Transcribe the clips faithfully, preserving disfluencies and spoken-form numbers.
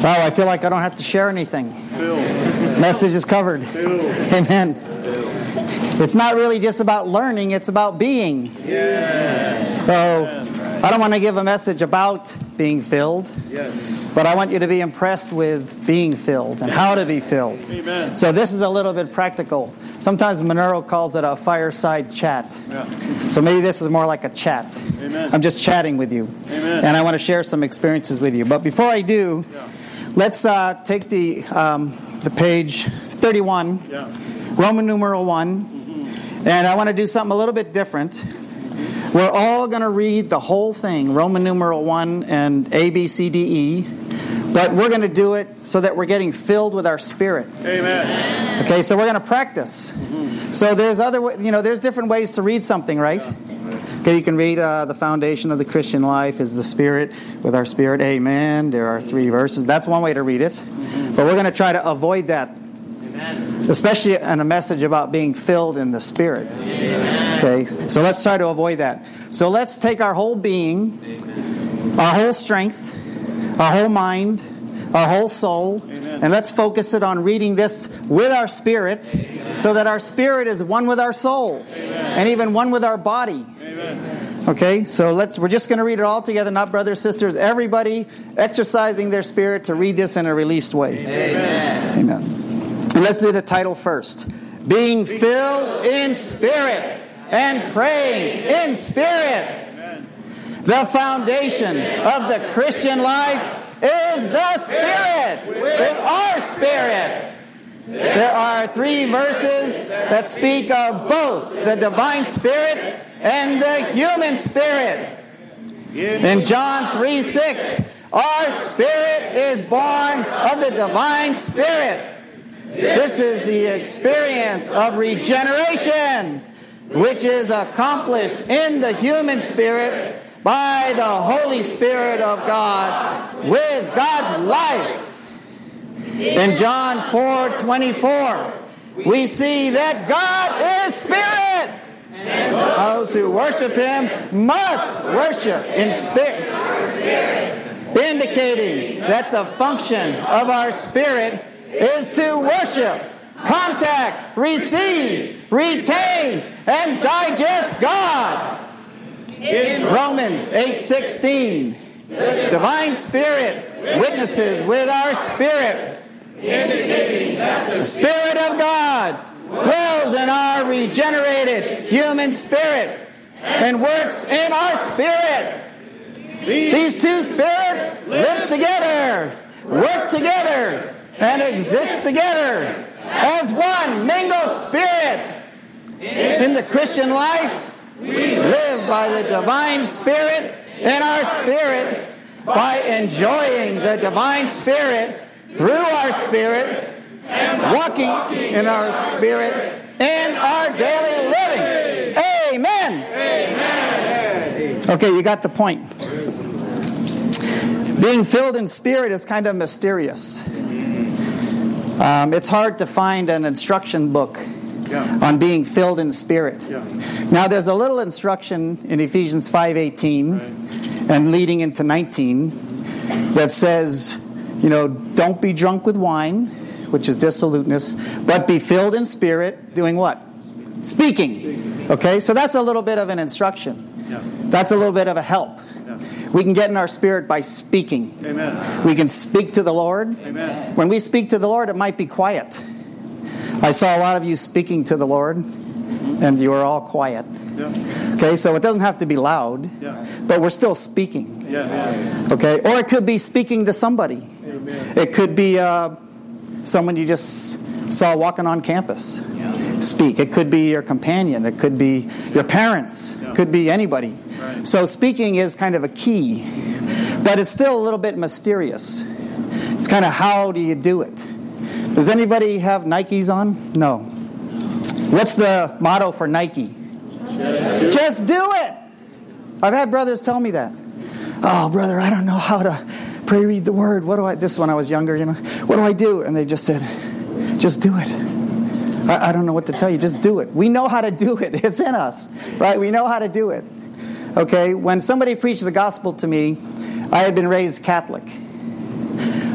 Wow, I feel like I don't have to share anything. Message is covered. Amen. It's not really just about learning, it's about being. Yes. So, I don't want to give a message about being filled, yes. but I want you to be impressed with being filled and how to be filled. Amen. So this is a little bit practical. Sometimes Monero calls it a fireside chat. Yeah. So maybe this is more like a chat. Amen. I'm just chatting with you. Amen. And I want to share some experiences with you. But before I do, Yeah. let's uh, take the um, the page thirty-one, Yeah. Roman numeral one, mm-hmm. and I want to do something a little bit different. We're all going to read the whole thing, Roman numeral one and A, B, C, D, E, but we're going to do it so that we're getting filled with our spirit. Amen. Okay, so we're going to practice. Mm-hmm. So there's other, you know, there's different ways to read something, right? Yeah. Okay, you can read uh, the foundation of the Christian life is the Spirit, with our spirit, amen. There are three verses. That's one way to read it. Mm-hmm. But we're going to try to avoid that. Amen. Especially in a message about being filled in the Spirit. Amen. Okay, so let's try to avoid that. So let's take our whole being, amen. Our whole strength, our whole mind, our whole soul, amen. And let's focus it on reading this with our spirit, amen. So that our spirit is one with our soul, amen. And even one with our body. Amen. Okay, so let's we're just going to read it all together, not brothers, sisters, everybody exercising their spirit to read this in a released way. Amen. Amen. And let's do the title first. Being filled in spirit and praying in spirit. Amen. The foundation of the Christian life is the Spirit with our spirit. There are three verses that speak of both the divine spirit and the human spirit. In John three six, our spirit is born of the divine spirit. This is the experience of regeneration, which is accomplished in the human spirit by the Holy Spirit of God with God's life. In John four twenty-four, we see that God is spirit. And those who worship Him must worship in spirit, indicating that the function of our spirit is to worship, contact, receive, retain, and digest God. In Romans eight sixteen, the divine spirit witnesses with our spirit, indicating that the Spirit of God dwells in our regenerated human spirit and works in our spirit. These two spirits live together, work together, and exist together as one mingled spirit. In the Christian life, we live by the divine spirit in our spirit by enjoying the divine spirit through our spirit and walking in our spirit in our daily living. Amen. Amen. Okay, you got the point. Being filled in spirit is kind of mysterious. Um, it's hard to find an instruction book yeah. on being filled in spirit. Yeah. Now, there's a little instruction in Ephesians five eighteen right. and leading into nineteen that says, you know, don't be drunk with wine, which is dissoluteness, but be filled in spirit, doing what? Speaking. Okay, so that's a little bit of an instruction. Yeah. That's a little bit of a help. Yeah. We can get in our spirit by speaking. Amen. We can speak to the Lord. Amen. When we speak to the Lord, it might be quiet. I saw a lot of you speaking to the Lord, and you are all quiet. Yeah. Okay, so it doesn't have to be loud, yeah. but we're still speaking. Yeah. Okay, or it could be speaking to somebody. Amen. It could be uh, someone you just saw walking on campus. Yeah. Speak. It could be your companion. It could be your parents. Yeah. It could be anybody. Right. So speaking is kind of a key, but it's still a little bit mysterious. It's kind of how do you do it? Does anybody have Nikes on? No. What's the motto for Nike? Just do, Just do it. I've had brothers tell me that. Oh, brother, I don't know how to pray, read the word. What do I? This is when I was younger, you know. What do I do? And they just said, just do it. I, I don't know what to tell you. Just do it. We know how to do it. It's in us, right? We know how to do it. Okay. When somebody preached the gospel to me, I had been raised Catholic.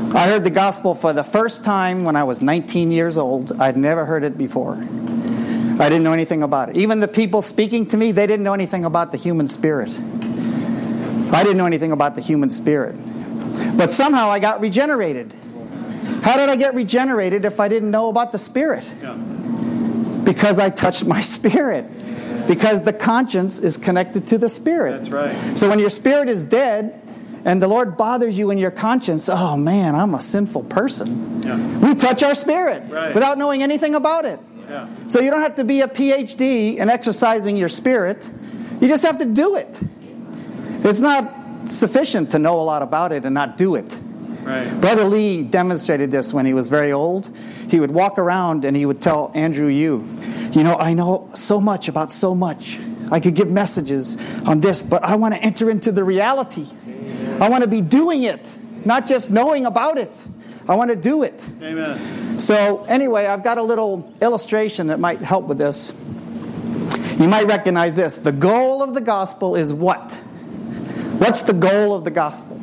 I heard the gospel for the first time when I was nineteen years old. I'd never heard it before. I didn't know anything about it. Even the people speaking to me, they didn't know anything about the human spirit. I didn't know anything about the human spirit. But somehow I got regenerated. How did I get regenerated if I didn't know about the spirit? Yeah. Because I touched my spirit. Because the conscience is connected to the spirit. That's right. So when your spirit is dead and the Lord bothers you in your conscience, oh man, I'm a sinful person. Yeah. We touch our spirit Right. without knowing anything about it. Yeah. So you don't have to be a P H D in exercising your spirit. You just have to do it. It's not sufficient to know a lot about it and not do it. Right. Brother Lee demonstrated this when he was very old. He would walk around and he would tell Andrew Yu, you know, I know so much about so much. I could give messages on this, but I want to enter into the reality. I want to be doing it, not just knowing about it. I want to do it. Amen. So anyway, I've got a little illustration that might help with this. You might recognize this. The goal of the gospel is what? What's the goal of the gospel?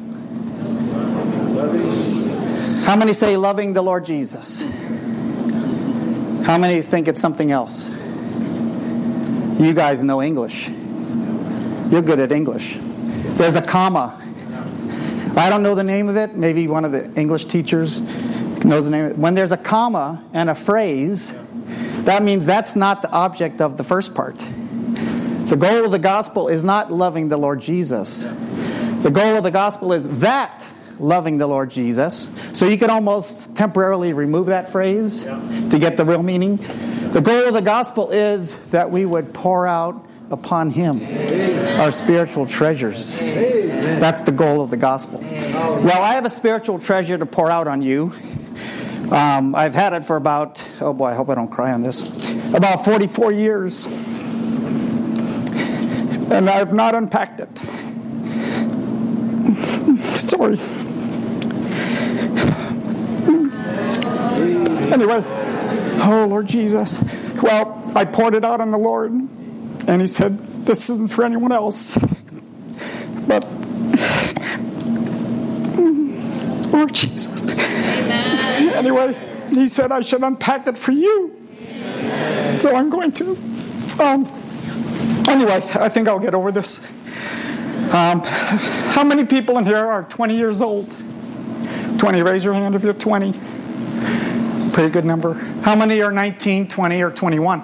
How many say loving the Lord Jesus? How many think it's something else? You guys know English. You're good at English. There's a comma. I don't know the name of it. Maybe one of the English teachers knows the name of it. When there's a comma and a phrase, that means that's not the object of the first part. The goal of the gospel is not loving the Lord Jesus. The goal of the gospel is that loving the Lord Jesus. So you can almost temporarily remove that phrase to get the real meaning. The goal of the gospel is that we would pour out upon Him our spiritual treasures. That's the goal of the gospel. Well, I have a spiritual treasure to pour out on you. Um, I've had it for about, oh boy, I hope I don't cry on this, about forty-four years. And I've not unpacked it. Sorry. Anyway, oh Lord Jesus. Well, I poured it out on the Lord, and He said, this isn't for anyone else. But, Lord Jesus. Amen. Anyway, He said I should unpack it for you. Amen. So I'm going to. Um, anyway, I think I'll get over this. Um, how many people in here are twenty years old? twenty, raise your hand if you're twenty. Pretty good number. How many are nineteen, twenty, or twenty-one?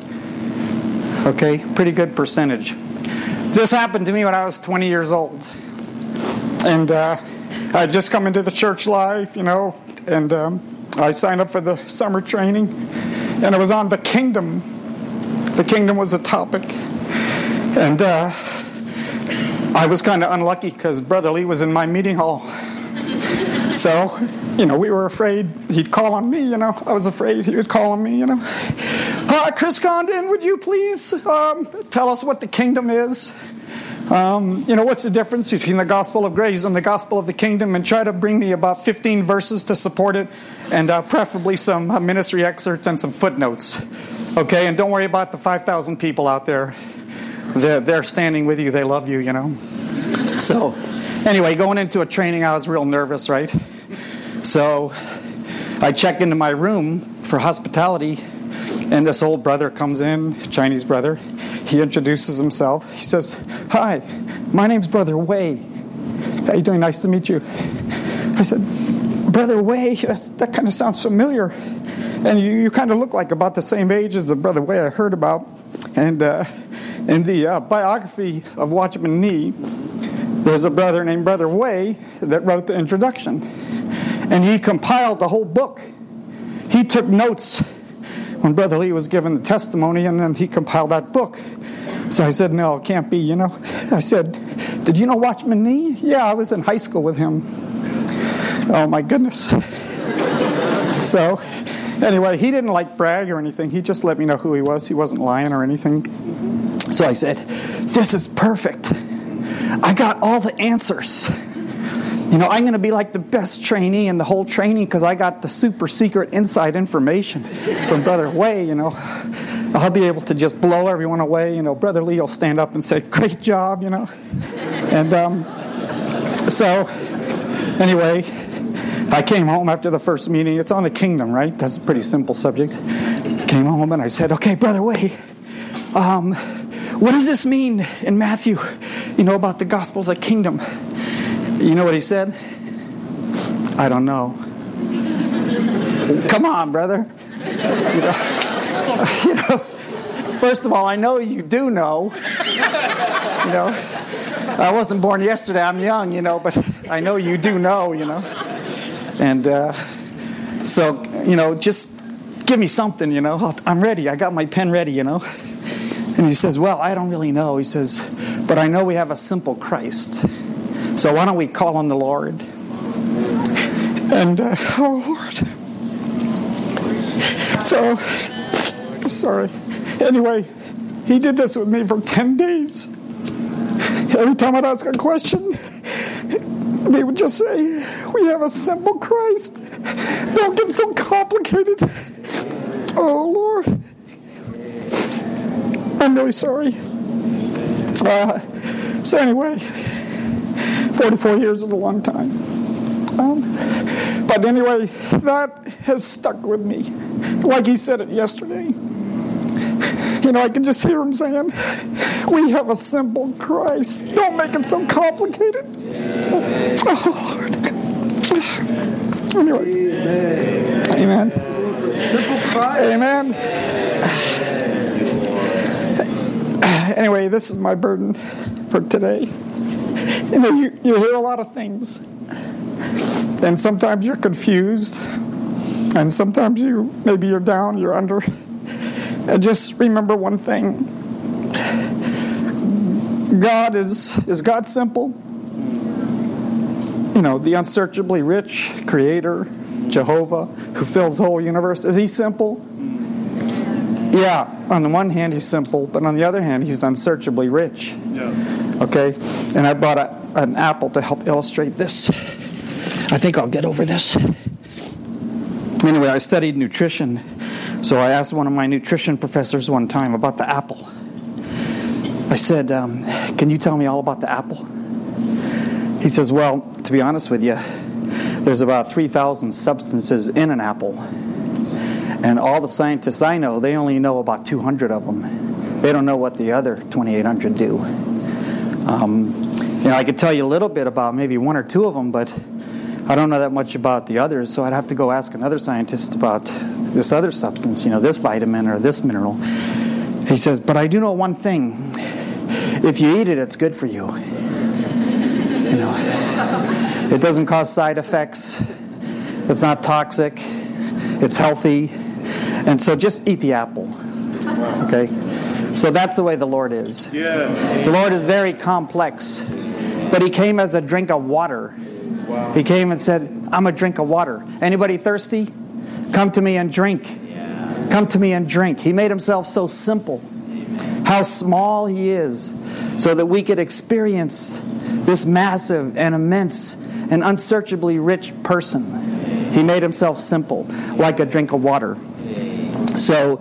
Okay, pretty good percentage. This happened to me when I was twenty years old. And uh, I had just come into the church life, you know, and um, I signed up for the summer training. And it was on the kingdom. The kingdom was the topic. And uh, I was kind of unlucky because Brother Lee was in my meeting hall. So, you know, we were afraid he'd call on me, you know. I was afraid he would call on me, you know. Uh, Chris Condon, would you please um, tell us what the kingdom is? Um, you know, what's the difference between the gospel of grace and the gospel of the kingdom? And try to bring me about fifteen verses to support it, and uh, preferably some uh, ministry excerpts and some footnotes. Okay, and don't worry about the five thousand people out there. They're, they're standing with you. They love you, you know. So, anyway, going into a training, I was real nervous, right? So, I check into my room for hospitality, and this old brother comes in, Chinese brother. He introduces himself. He says, "Hi, my name's Brother Wei. How you doing? Nice to meet you." I said, "Brother Wei, that's, that kind of sounds familiar. And you, you kind of look like about the same age as the Brother Wei I heard about." And uh, in the uh, biography of Watchman Nee, there's a brother named Brother Wei that wrote the introduction. And he compiled the whole book. He took notes when Brother Lee was given the testimony, and then he compiled that book. So I said, "No, it can't be, you know." I said, "Did you know Watchman Nee?" "Yeah, I was in high school with him." Oh, my goodness. So, anyway, he didn't like brag or anything. He just let me know who he was. He wasn't lying or anything. So I said, "This is perfect. I got all the answers. You know, I'm going to be like the best trainee in the whole training because I got the super secret inside information from Brother Wei, you know. I'll be able to just blow everyone away. You know, Brother Lee will stand up and say, 'Great job,' you know." And um, so, anyway, I came home after the first meeting. It's on the kingdom, right? That's a pretty simple subject. Came home and I said, okay, Brother Way, um, what does this mean in Matthew, you know, about the gospel of the kingdom? You know what he said? I don't know. Come on, brother. You know, you know, first of all, I know you do know. You know, I wasn't born yesterday. I'm young, you know, but I know you do know, you know. And uh, so, you know, just give me something, you know. I'm ready. I got my pen ready, you know. And he says, well, I don't really know. He says, but I know we have a simple Christ. So why don't we call on the Lord? And, uh, oh, Lord. So, sorry. Anyway, he did this with me for ten days. Every time I'd ask a question, they would just say, we have a simple Christ. Don't get so complicated. Oh, Lord. I'm really sorry. Uh, so anyway, forty-four years is a long time. Um, but anyway, that has stuck with me. Like he said it yesterday. You know, I can just hear him saying, we have a simple Christ. Don't make it so complicated. Oh, Lord. Anyway. Amen. Amen. Anyway, this is my burden for today. You know, you, you hear a lot of things. And sometimes you're confused. And sometimes you, maybe you're down, you're under. And just remember one thing. God is, is God simple? You know, the unsearchably rich creator, Jehovah, who fills the whole universe. Is he simple? Yeah, on the one hand he's simple, but on the other hand he's unsearchably rich. Yeah. Okay? And I brought a, an apple to help illustrate this. I think I'll get over this. Anyway, I studied nutrition, so I asked one of my nutrition professors one time about the apple. I said, um, can you tell me all about the apple? He says, well, to be honest with you, there's about three thousand substances in an apple. And all the scientists I know, they only know about two hundred of them. They don't know what the other twenty-eight hundred do. Um, you know, I could tell you a little bit about maybe one or two of them, but I don't know that much about the others, so I'd have to go ask another scientist about this other substance, you know, this vitamin or this mineral. He says, but I do know one thing. If you eat it, it's good for you. You know, it doesn't cause side effects. It's not toxic. It's healthy. And so just eat the apple. Okay? So that's the way the Lord is. Yeah. The Lord is very complex. But he came as a drink of water. Wow. He came and said, I'm a drink of water. Anybody thirsty? Come to me and drink. Yeah. Come to me and drink. He made himself so simple. Amen. How small he is, so that we could experience this massive and immense and unsearchably rich person. He made himself simple, like a drink of water. So,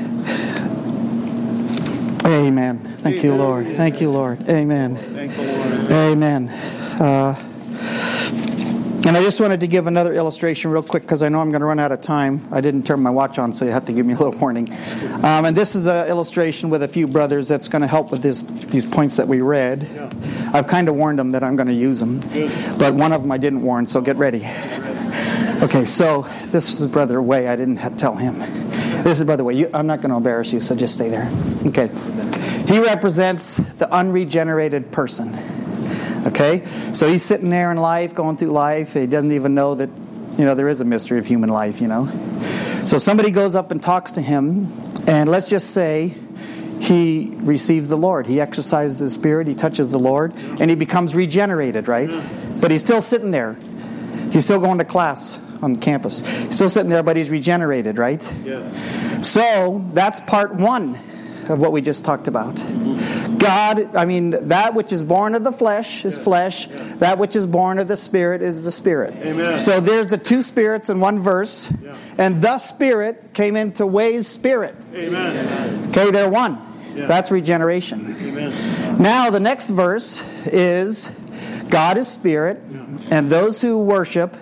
amen. Thank you, Lord. Thank you, Lord. Amen. Thank the Lord. Amen. Uh, and I just wanted to give another illustration real quick because I know I'm going to run out of time. I didn't turn my watch on, so you have to give me a little warning. Um, and this is an illustration with a few brothers that's going to help with this, these points that we read. Yeah. I've kind of warned them that I'm going to use them. Good. But one of them I didn't warn, so get ready. Okay, so this is Brother Way. I didn't have to tell him. This is Brother Way. You, I'm not going to embarrass you, so just stay there. Okay. He represents the unregenerated person. Okay? So he's sitting there in life, going through life. He doesn't even know that, you know, there is a mystery of human life, you know. So somebody goes up and talks to him, and let's just say he receives the Lord. He exercises his spirit, he touches the Lord, and he becomes regenerated, right? But he's still sitting there. He's still going to class on campus. He's still sitting there, but he's regenerated, right? Yes. So that's part one of what we just talked about. God, I mean, that which is born of the flesh is flesh. That which is born of the Spirit is the Spirit. Amen. So there's the two spirits in one verse. Yeah. And the Spirit came into Way's spirit. Amen. Okay, they're one. Yeah. That's regeneration. Amen. Now the next verse is God is Spirit, and those who worship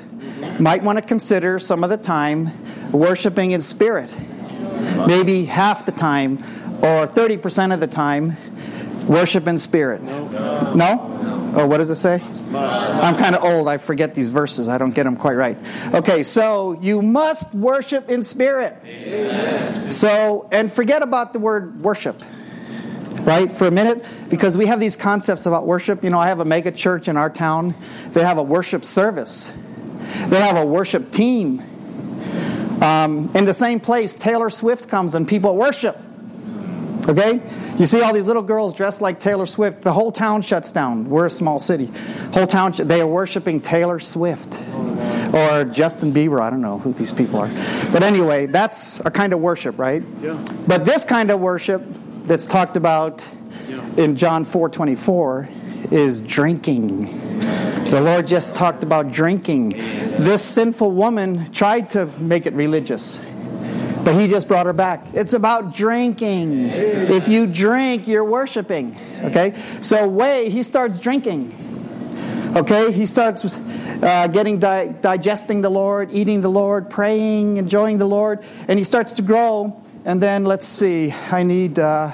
might want to consider some of the time worshiping in spirit. Maybe half the time or thirty percent of the time worship in spirit. No? No? Oh, what does it say? I'm kind of old. I forget these verses. I don't get them quite right. Okay, so you must worship in spirit. Amen. So, and forget about the word worship, right, for a minute, because we have these concepts about worship. You know, I have a mega church in our town. They have a worship service. They have a worship team. Um, in the same place, Taylor Swift comes and people worship. Okay? You see all these little girls dressed like Taylor Swift. The whole town shuts down. We're a small city. Whole town, they are worshiping Taylor Swift. Or Justin Bieber. I don't know who these people are. But anyway, that's a kind of worship, right? Yeah. But this kind of worship that's talked about in John four twenty-four is drinking. The Lord just talked about drinking. This sinful woman tried to make it religious, but He just brought her back. It's about drinking. If you drink, you're worshiping. Okay? So Way, he starts drinking. Okay? He starts uh, getting di- digesting the Lord, eating the Lord, praying, enjoying the Lord, and he starts to grow. And then, let's see, I need uh,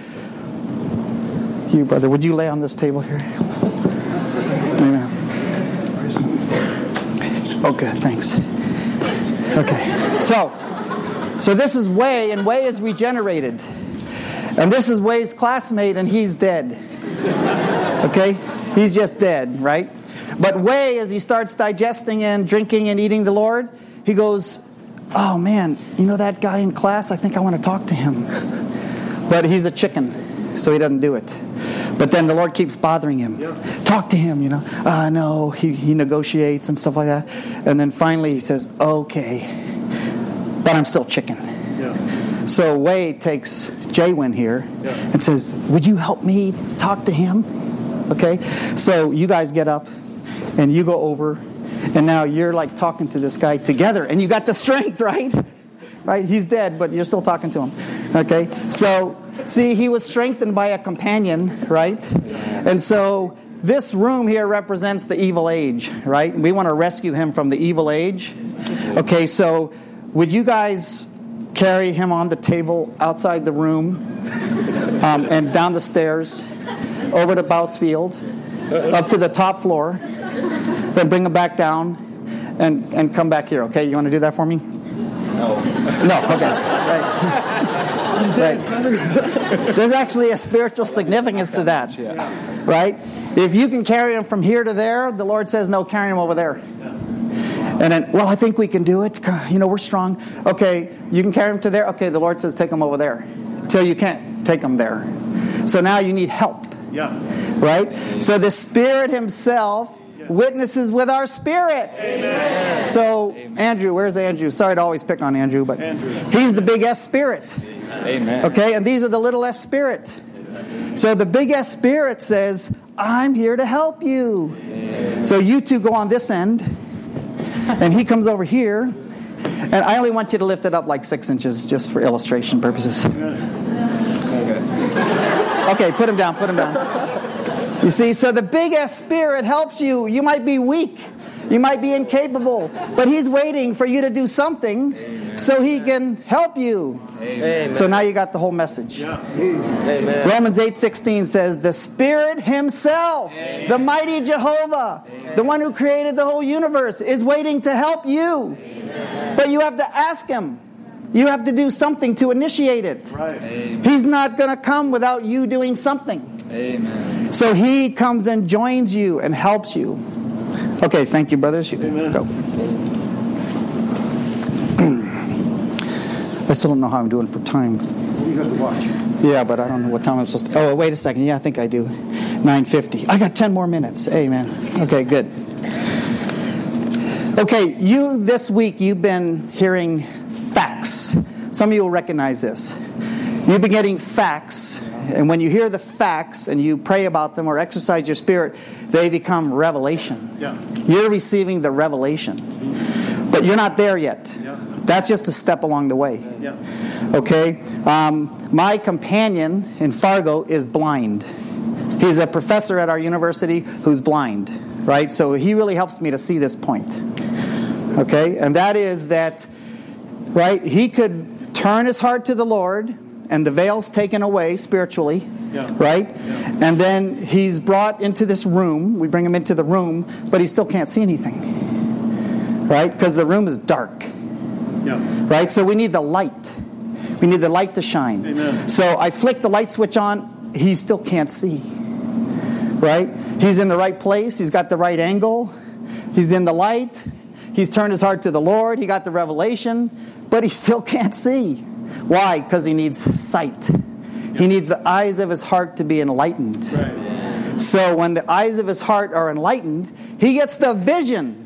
you, brother. Would you lay on this table here? Amen. Oh, good. Thanks. Okay. So, so this is Way, and Way is regenerated. And this is Way's classmate, and he's dead. Okay? He's just dead, right? But Way, as he starts digesting and drinking and eating the Lord, he goes, oh, man, you know that guy in class? I think I want to talk to him. But he's a chicken, so he doesn't do it. But then the Lord keeps bothering him. Yeah. Talk to him, you know. Uh, no, he, he negotiates and stuff like that. And then finally he says, okay, but I'm still chicken. Yeah. So Way takes Jaywin here yeah. and says, would you help me talk to him? Okay? So you guys get up and you go over, and now you're like talking to this guy together, and you got the strength, right? Right? He's dead, but you're still talking to him. Okay? So, see, he was strengthened by a companion, right? And so this room here represents the evil age, right? We want to rescue him from the evil age. Okay, so would you guys carry him on the table outside the room um, and down the stairs over to Bousfield, up to the top floor, then bring him back down and, and come back here, okay? You want to do that for me? No. No, okay. Right. Right. There's actually a spiritual significance to that, right? If you can carry him from here to there, the Lord says, no, carry him over there. And then, well, I think we can do it. You know, we're strong. Okay, you can carry him to there. Okay, the Lord says, take him over there. Till you can't take him there. So now you need help. Yeah. Right? So the Spirit Himself witnesses with our spirit. Amen. So, Andrew, where's Andrew? Sorry to always pick on Andrew, but Andrew. He's the big S spirit. Amen. Okay, and these are the little S spirit. So the big S spirit says, I'm here to help you. Amen. So you two go on this end, and he comes over here, and I only want you to lift it up like six inches just for illustration purposes. Okay, put him down, put him down. You see, so the big S spirit helps you. You might be weak. You might be incapable. But He's waiting for you to do something Amen. So He can help you. Amen. So now you got the whole message. Yeah. Amen. Romans eight sixteen says, the Spirit Himself, Amen. The mighty Jehovah, Amen. The one who created the whole universe, is waiting to help you. Amen. But you have to ask Him. You have to do something to initiate it. Right. He's not going to come without you doing something. Amen. So He comes and joins you and helps you. Okay, thank you, brothers. You can go. I still don't know how I'm doing for time. You have to watch. Yeah, but I don't know what time I'm supposed to. Oh, wait a second. Yeah, I think I do. nine fifty. I got ten more minutes. Amen. Okay, good. Okay, you this week you've been hearing facts. Some of you will recognize this. You've been getting facts, and when you hear the facts and you pray about them or exercise your spirit, they become revelation. Yeah. You're receiving the revelation. Mm-hmm. But you're not there yet. Yeah. That's just a step along the way. Yeah. Okay? Um, my companion in Fargo is blind. He's a professor at our university who's blind, right? So he really helps me to see this point. Okay? And that is that, right, he could turn his heart to the Lord, and the veil's taken away spiritually, yeah. right? Yeah. And then he's brought into this room. We bring him into the room, but he still can't see anything, right? Because the room is dark, yeah. right? So we need the light. We need the light to shine. Amen. So I flick the light switch on. He still can't see, right? He's in the right place. He's got the right angle. He's in the light. He's turned his heart to the Lord. He got the revelation, but he still can't see. Why? Because he needs sight. He needs the eyes of his heart to be enlightened. Right. So when the eyes of his heart are enlightened, he gets the vision.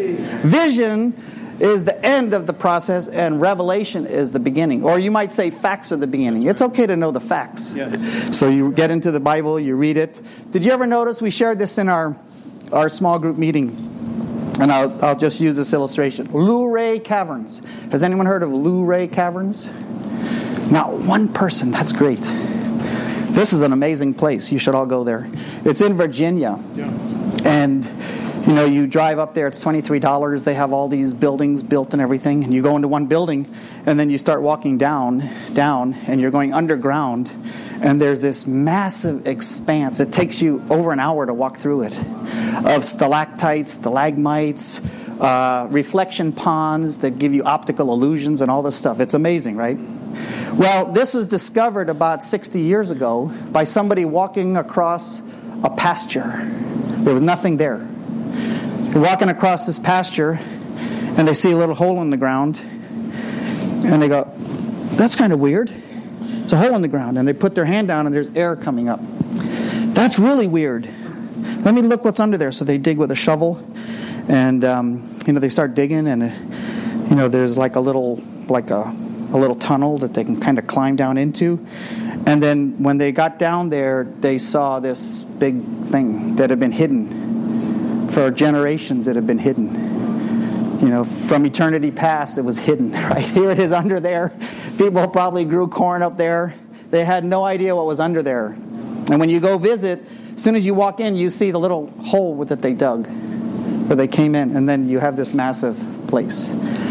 Vision is the end of the process, and revelation is the beginning. Or you might say facts are the beginning. It's okay to know the facts. Yes. So you get into the Bible, you read it. Did you ever notice, we shared this in our, our small group meeting, and I'll, I'll just use this illustration. Luray Caverns. Has anyone heard of Luray Caverns? Not one person. That's great. This is an amazing place. You should all go there. It's in Virginia. Yeah. And, you know, you drive up there. It's twenty-three dollars. They have all these buildings built and everything. And you go into one building, and then you start walking down, down, and you're going underground. And there's this massive expanse. It takes you over an hour to walk through it, of stalactites, stalagmites, uh, reflection ponds that give you optical illusions and all this stuff. It's amazing, right? Well, this was discovered about sixty years ago by somebody walking across a pasture. There was nothing there. They're walking across this pasture, and they see a little hole in the ground, and they go, that's kind of weird. It's a hole in the ground. And they put their hand down, and there's air coming up. That's really weird. Let me look what's under there. So they dig with a shovel, and um, you know they start digging, and uh, you know there's like a little like a a little tunnel that they can kind of climb down into. And then when they got down there, they saw this big thing that had been hidden for generations. It had been hidden. You know, from eternity past, it was hidden. Right here, it is under there. People probably grew corn up there. They had no idea what was under there. And when you go visit, as soon as you walk in, you see the little hole that they dug, where they came in, and then you have this massive place.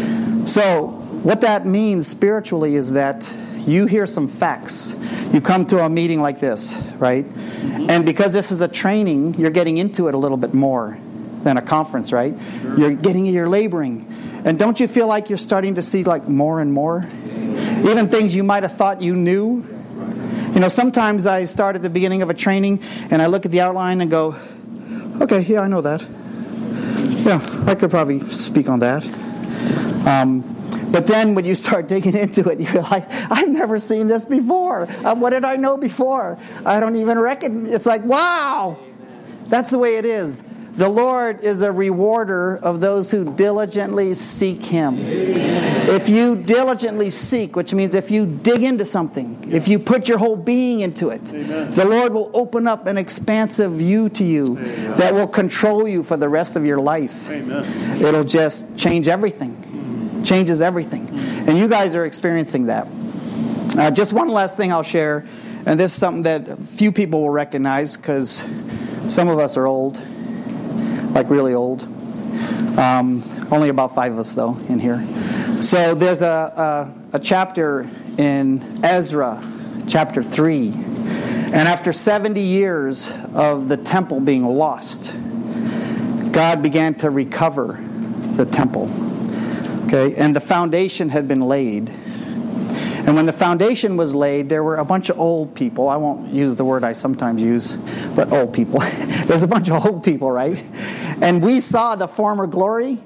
So what that means spiritually is that you hear some facts. You come to a meeting like this, right? Mm-hmm. And because this is a training, you're getting into it a little bit more than a conference, right? Sure. You're getting, you're laboring. And don't you feel like you're starting to see like more and more? Even things you might have thought you knew. You know, sometimes I start at the beginning of a training and I look at the outline and go, okay, yeah, I know that. Yeah, I could probably speak on that. Um, but then when you start digging into it, you're like, I've never seen this before. Uh, what did I know before? I don't even reckon. It's like, wow. That's the way it is. The Lord is a rewarder of those who diligently seek Him. Amen. If you diligently seek, which means if you dig into something, yeah. if you put your whole being into it, Amen. The Lord will open up an expansive view to you Amen. That will control you for the rest of your life. Amen. It'll just change everything. Mm. Changes everything. Mm. And you guys are experiencing that. Uh, just one last thing I'll share, and this is something that few people will recognize because some of us are old. Like really old. Um, only about five of us, though, in here. So there's a, a, a chapter in Ezra, chapter three. And after seventy years of the temple being lost, God began to recover the temple. Okay, and the foundation had been laid. And when the foundation was laid, there were a bunch of old people. I won't use the word I sometimes use, but old people. There's a bunch of old people, right? And we saw the former glory.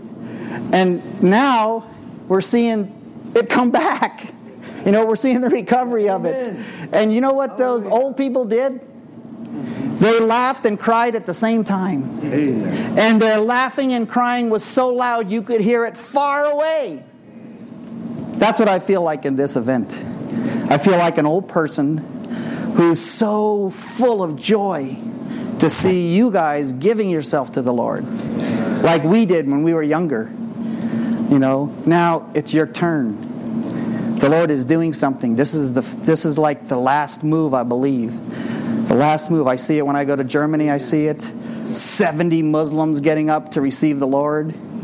And now we're seeing it come back. You know, we're seeing the recovery of it. And you know what those old people did? They laughed and cried at the same time. Amen. And their laughing and crying was so loud you could hear it far away. That's what I feel like in this event. I feel like an old person who's so full of joy to see you guys giving yourself to the Lord. Like we did when we were younger. You know, now it's your turn. The Lord is doing something. This is the this is like the last move, I believe. The last move. I see it when I go to Germany, I see it. seventy Muslims getting up to receive the Lord. You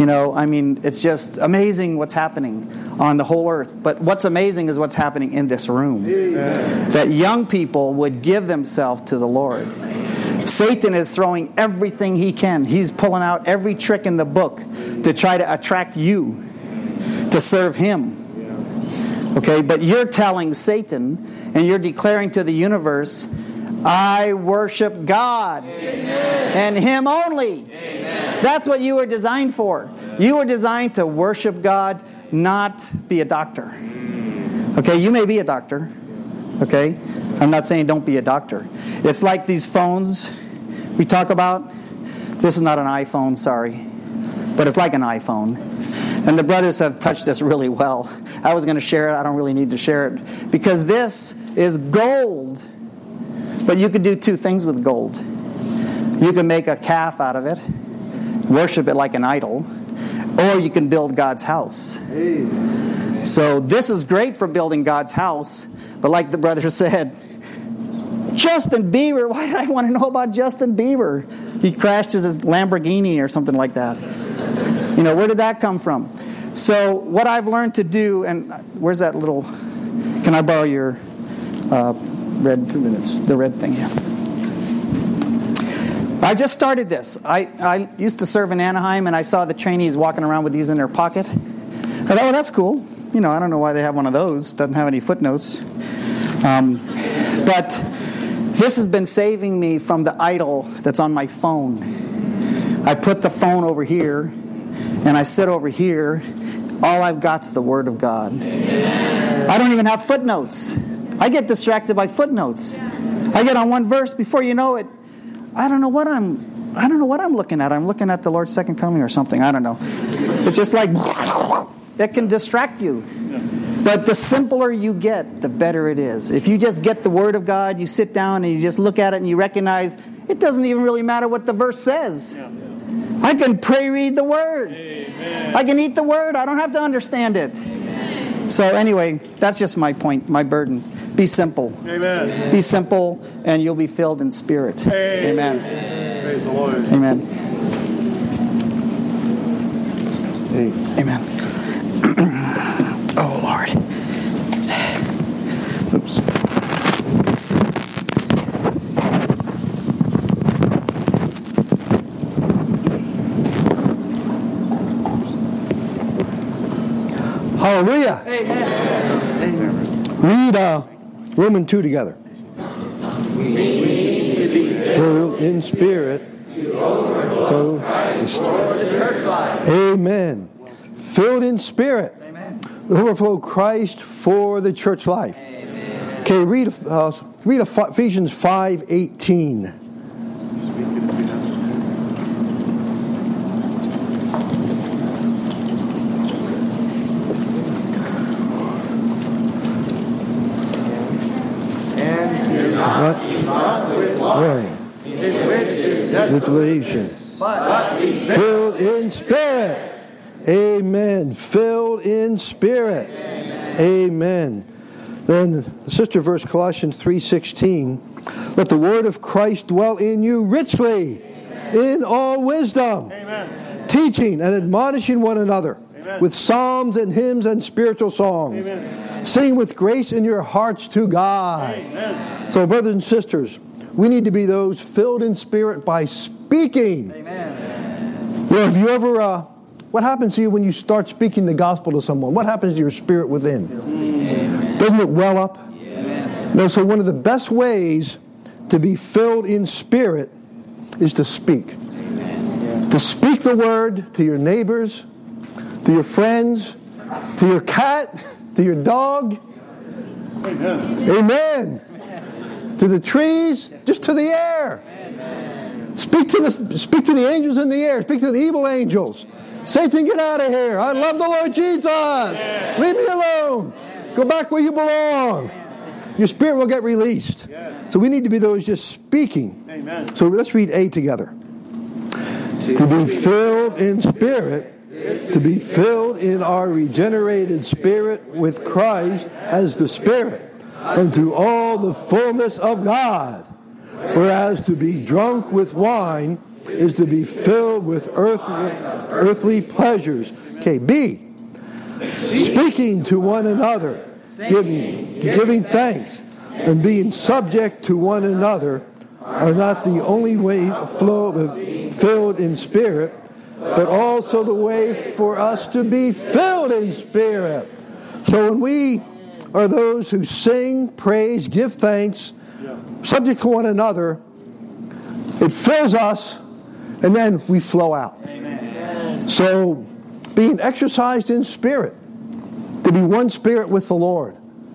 You know, I mean, it's just amazing what's happening on the whole earth. But what's amazing is what's happening in this room. Amen. That young people would give themselves to the Lord. Satan is throwing everything he can. He's pulling out every trick in the book to try to attract you to serve him. Okay, but you're telling Satan and you're declaring to the universe, I worship God. Amen. And him only. Amen. That's what you were designed for. You were designed to worship God, not be a doctor. Okay, you may be a doctor. Okay, I'm not saying don't be a doctor. It's like these phones we talk about. This is not an iPhone, sorry. But it's like an iPhone. And the brothers have touched this really well. I was going to share it. I don't really need to share it. Because this is gold. But you could do two things with gold. You can make a calf out of it, worship it like an idol, or you can build God's house. So this is great for building God's house. But like the brother said, Justin Bieber, why did I want to know about Justin Bieber? He crashed his Lamborghini or something like that. You know, where did that come from? So what I've learned to do, and where's that little, can I borrow your uh, red, two minutes, the red thing, yeah. I just started this. I, I used to serve in Anaheim, and I saw the trainees walking around with these in their pocket. I thought, oh, that's cool. You know, I don't know why they have one of those. Doesn't have any footnotes. Um, but this has been saving me from the idol that's on my phone. I put the phone over here, and I sit over here. All I've got's the Word of God. Amen. I don't even have footnotes. I get distracted by footnotes. I get on one verse, before you know it, I don't know what I'm I don't know what I'm looking at. I'm looking at the Lord's second coming or something. I don't know. It's just like it can distract you. But the simpler you get, the better it is. If you just get the Word of God, you sit down and you just look at it and you recognize it doesn't even really matter what the verse says. I can pray read the Word. Amen. I can eat the Word. I don't have to understand it. Amen. So anyway, that's just my point, my burden. Be simple. Amen. Be simple, and you'll be filled in spirit. Amen. Amen. Praise the Lord. Amen. Amen. Oh, Lord. Oops. Hallelujah. Amen. Read uh, Romans two together. We need to be filled in spirit to overflow Christ for the church life. Amen. Filled in spirit. Amen. Overflow Christ for the church life. Amen. Okay, read uh, read Ephesians five eighteen. What? Right. Desolation. Filled in spirit. Amen. Filled in spirit. Amen. Then the sister verse, Colossians three sixteen. Let the word of Christ dwell in you richly, in all wisdom, Amen. Teaching and admonishing one another, Amen, with psalms and hymns and spiritual songs. Amen. Sing with grace in your hearts to God. Amen. So, brothers and sisters, we need to be those filled in spirit by speaking. Amen. You know, have you ever, uh, what happens to you when you start speaking the gospel to someone? What happens to your spirit within? Amen. Doesn't it well up? Yes. No, so one of the best ways to be filled in spirit is to speak. Amen. To speak the word to your neighbors, to your friends, to your cat, to your dog. Amen. Amen. To the trees, just to the air. Amen. Speak to the speak to the angels in the air. Speak to the evil angels. Satan, get out of here. I love the Lord Jesus. Amen. Leave me alone. Amen. Go back where you belong. Amen. Your spirit will get released. Yes. So we need to be those just speaking. Amen. So let's read A together. To be filled in spirit, to be filled in our regenerated spirit with Christ as the Spirit, unto all the fullness of God. Whereas to be drunk with wine is to be filled with earthly, earthly pleasures. Okay, B, speaking to one another, giving, giving thanks, and being subject to one another are not the only way to flow filled in spirit, but also the way for us to be filled in spirit. So when we are those who sing, praise, give thanks, subject to one another, it fills us, and then we flow out. Amen. So being exercised in spirit, to be one spirit with the Lord,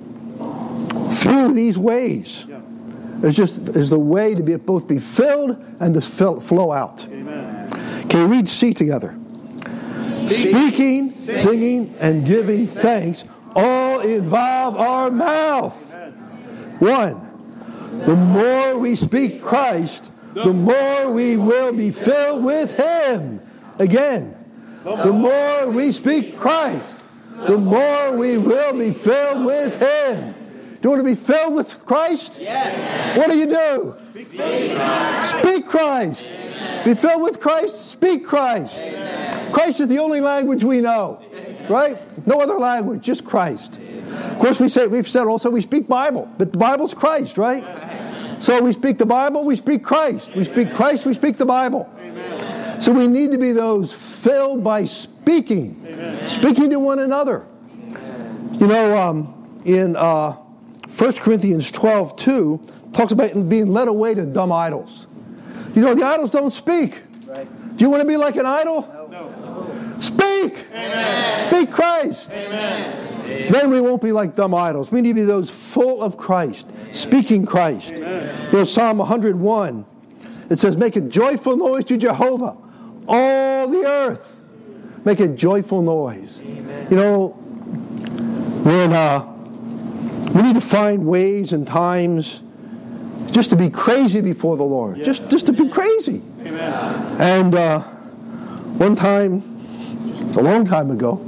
through these ways, is just is the way to be both be filled and to fill, flow out. Amen. Can we read C together? Speaking, singing, and giving thanks all involve our mouth. One, the more we speak Christ, the more we will be filled with Him. Again, the more we speak Christ, the more we will be filled with Him. Do you want to be filled with Christ? Yes. What do you do? Speak Christ. Speak Christ. Amen. Be filled with Christ. Speak Christ. Amen. Christ is the only language we know, right? No other language, just Christ. Of course, we say we've said also we speak Bible, but the Bible's Christ, right? So we speak the Bible, we speak Christ. We speak Christ, we speak the Bible. So we need to be those filled by speaking, speaking to one another. You know, um, in uh, First Corinthians twelve two talks about being led away to dumb idols. You know, the idols don't speak. Right. Do you want to be like an idol? No. Speak! Amen. Speak Christ! Amen. Then we won't be like dumb idols. We need to be those full of Christ, speaking Christ. Amen. You know, Psalm one hundred one, it says, make a joyful noise to Jehovah, all the earth. Make a joyful noise. Amen. You know, when uh, we need to find ways and times just to be crazy before the Lord. Yeah. Just, just to be crazy. Amen. And uh, one time, a long time ago,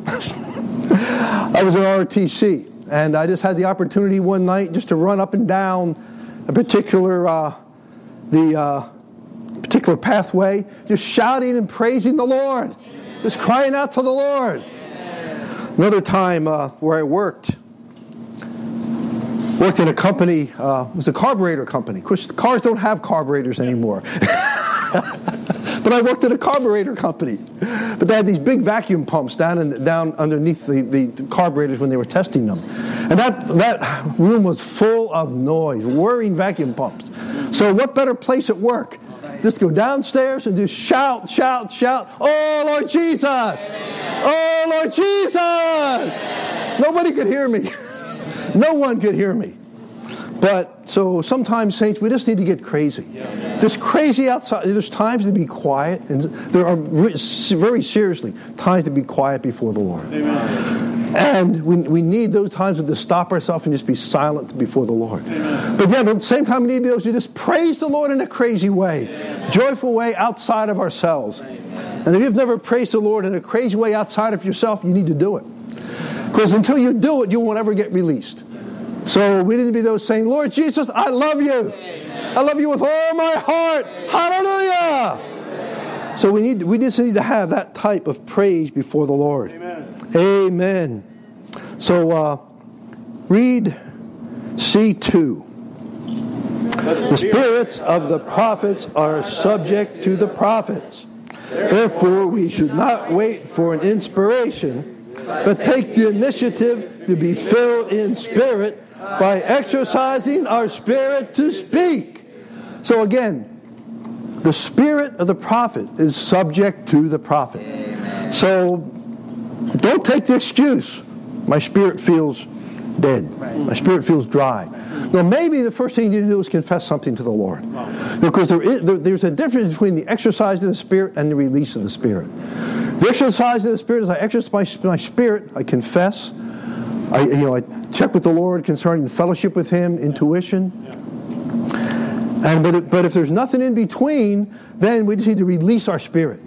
I was at R T C, and I just had the opportunity one night just to run up and down a particular uh, the uh, particular pathway, just shouting and praising the Lord, Amen. Just crying out to the Lord. Amen. Another time uh, where I worked, worked in a company, uh, it was a carburetor company. Of course, the cars don't have carburetors anymore. But I worked at a carburetor company. But they had these big vacuum pumps down in, down underneath the, the carburetors when they were testing them. And that, that room was full of noise, whirring vacuum pumps. So what better place at work? Just go downstairs and just shout, shout, shout, oh, Lord Jesus! Oh, Lord Jesus! Nobody could hear me. No one could hear me. But, so sometimes, saints, we just need to get crazy. Just crazy outside. There's times to be quiet, and there are, very seriously, times to be quiet before the Lord. Amen. And we we need those times to stop ourselves and just be silent before the Lord. Amen. But then at the same time, we need to be able to just praise the Lord in a crazy way, Amen. Joyful way outside of ourselves. Amen. And if you've never praised the Lord in a crazy way outside of yourself, you need to do it. Because until you do it, you won't ever get released. So we need to be those saying, Lord Jesus, I love you. Amen. I love you with all my heart. Amen. Hallelujah. Amen. So we need we just need to have that type of praise before the Lord. Amen. Amen. So uh, read C two. The spirits of the prophets are subject to the prophets. Therefore, we should not wait for an inspiration, but take the initiative to be filled in spirit by exercising our spirit to speak. So again, the spirit of the prophet is subject to the prophet. Amen. So don't take the excuse, my spirit feels dead. Right. My spirit feels dry. Well, maybe the first thing you need to do is confess something to the Lord. Because there is, there, there's a difference between the exercise of the Spirit and the release of the Spirit. The exercise of the Spirit is I exercise my, my spirit, I confess, I you know I check with the Lord concerning fellowship with Him, intuition. And but it, but if there's nothing in between, then we just need to release our spirit.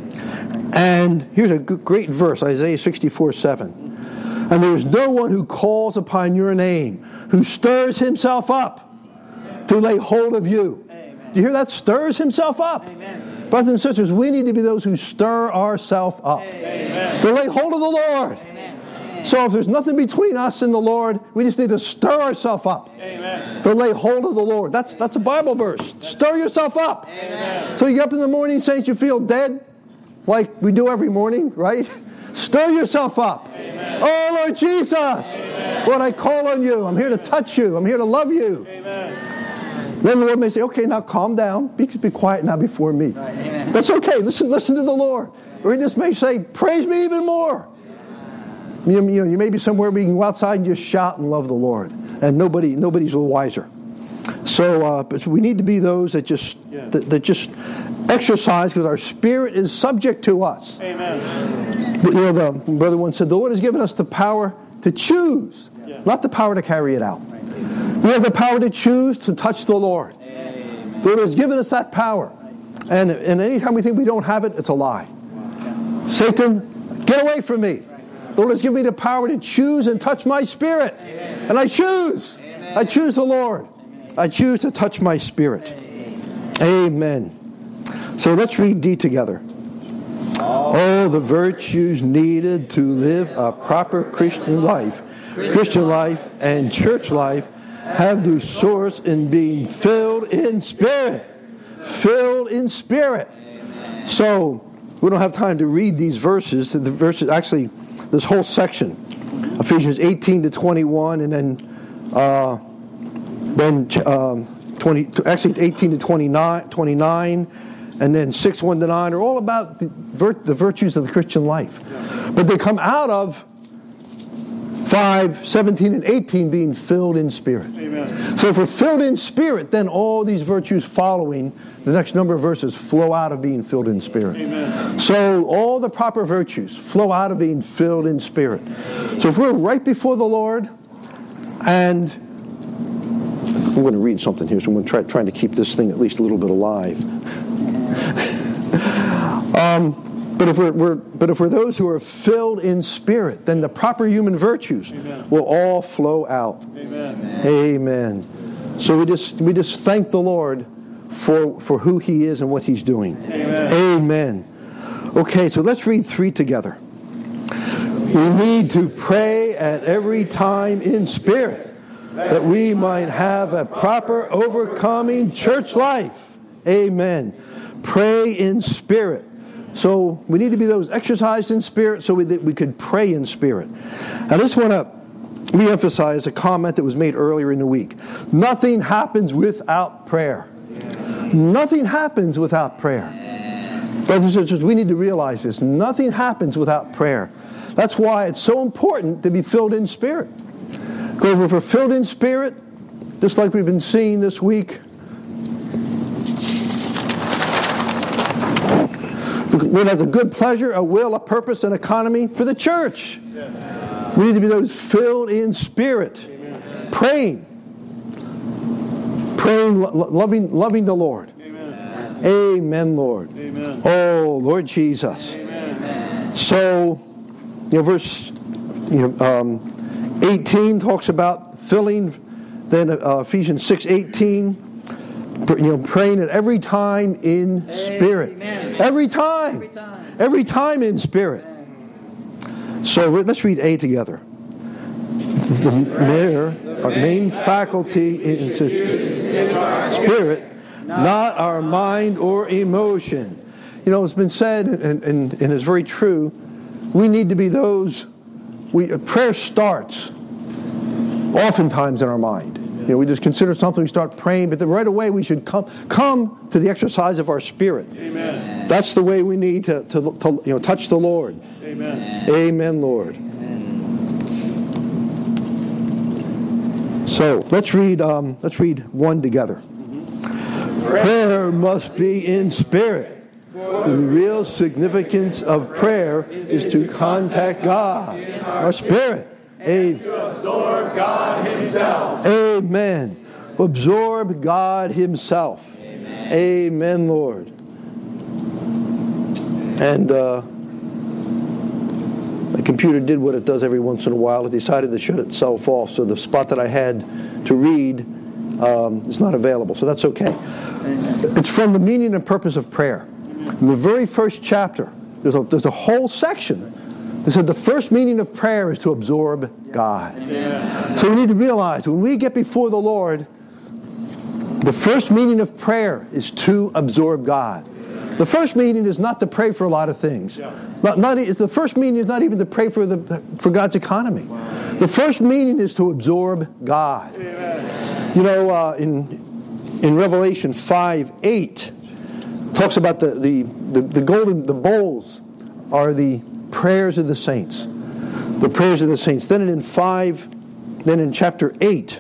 And here's a great verse, Isaiah sixty-four seven. And there is no one who calls upon your name, who stirs himself up to lay hold of you. Amen. Do you hear that? Stirs himself up. Amen. Brothers and sisters, we need to be those who stir ourselves up. Amen. To lay hold of the Lord. Amen. So if there's nothing between us and the Lord, we just need to stir ourselves up. Amen. To lay hold of the Lord. That's that's a Bible verse. Stir yourself up. Amen. So you get up in the morning, saints, you feel dead, like we do every morning, right? Stir yourself up. Amen. Oh, Lord Jesus. Amen. Lord, I call on you. I'm here to touch you. I'm here to love you. Amen. Then the Lord may say, okay, now calm down. Be, be quiet now before me. Right. That's okay. Listen listen to the Lord. Or he just may say, praise me even more. You, you, know, you may be somewhere where you can go outside and just shout and love the Lord. And nobody nobody's a little wiser. So uh, but we need to be those that just yeah. that, that just exercise, because our spirit is subject to us. Amen. You know, the brother once said, the Lord has given us the power to choose, yeah. not the power to carry it out. We have the power to choose to touch the Lord. Amen. The Lord has given us that power. And, and anytime we think we don't have it, it's a lie. Wow. Satan, get away from me. The Lord has given me the power to choose and touch my spirit. Amen. And I choose. Amen. I choose the Lord. Amen. I choose to touch my spirit. Amen. Amen. So let's read D together. All the virtues needed to live a proper Christian life, Christian life and church life, have their source in being filled in spirit. Filled in spirit. So, we don't have time to read these verses. The verses, actually, this whole section, Ephesians eighteen to twenty-one, and then, uh, then um, twenty, actually eighteen to twenty-nine, twenty-nine, and then six one to nine are all about the, vir- the virtues of the Christian life. But they come out of five, seventeen, and eighteen being filled in spirit. Amen. So if we're filled in spirit, then all these virtues following the next number of verses flow out of being filled in spirit. Amen. So all the proper virtues flow out of being filled in spirit. So if we're right before the Lord, and I'm going to read something here, so I'm going to try trying to keep this thing at least a little bit alive. um, But if we're, we're but if we're those who are filled in spirit, then the proper human virtues Amen. Will all flow out. Amen. Amen. So we just we just thank the Lord for for who He is and what He's doing. Amen. Amen. Okay, so let's read three together. We need to pray at every time in spirit, that we might have a proper overcoming church life. Amen. Pray in spirit. So we need to be those exercised in spirit so we, that we could pray in spirit. I just want to re-emphasize a comment that was made earlier in the week. Nothing happens without prayer. Nothing happens without prayer. Brothers and sisters, we need to realize this. Nothing happens without prayer. That's why it's so important to be filled in spirit. Because if we're filled in spirit, just like we've been seeing this week, Lord has a good pleasure, a will, a purpose, and economy for the church. Yes. We need to be those filled in spirit, Amen. Praying, praying, lo- loving, loving the Lord. Amen, Amen Lord. Amen. Oh, Lord Jesus. Amen. So, you know, verse you know, um, eighteen talks about filling. Then uh, Ephesians six eighteen. You know, praying at every time in spirit. Amen. Every time. Every time. Every time in spirit. Amen. So let's read A together. The mirror, our main faculty into spirit, not our mind or emotion. You know, it's been said, and, and, and it's very true, we need to be those, we prayer starts oftentimes in our mind. You know, we just consider something, we start praying, but then right away we should come come to the exercise of our spirit. Amen. That's the way we need to, to, to you know touch the Lord. Amen. Amen, Lord. Amen. So let's read um, let's read one together. Mm-hmm. Prayer must be in spirit. The real significance of prayer is to contact God, our spirit. And to absorb God Himself. Amen. Absorb God Himself. Amen, Amen Lord. And uh, my computer did what it does every once in a while. It decided to shut itself off. So the spot that I had to read um, is not available. So that's okay. Amen. It's from the meaning and purpose of prayer. In the very first chapter, there's a, there's a whole section that said the first meaning of prayer is to absorb God. Amen. So we need to realize when we get before the Lord, the first meaning of prayer is to absorb God. The first meaning is not to pray for a lot of things. Not, not, the first meaning is not even to pray for the for God's economy. The first meaning is to absorb God. Amen. You know, uh, in in Revelation five eight, talks about the, the, the, the golden, the bowls are the prayers of the saints. The prayers of the saints. Then in five, then in chapter eight,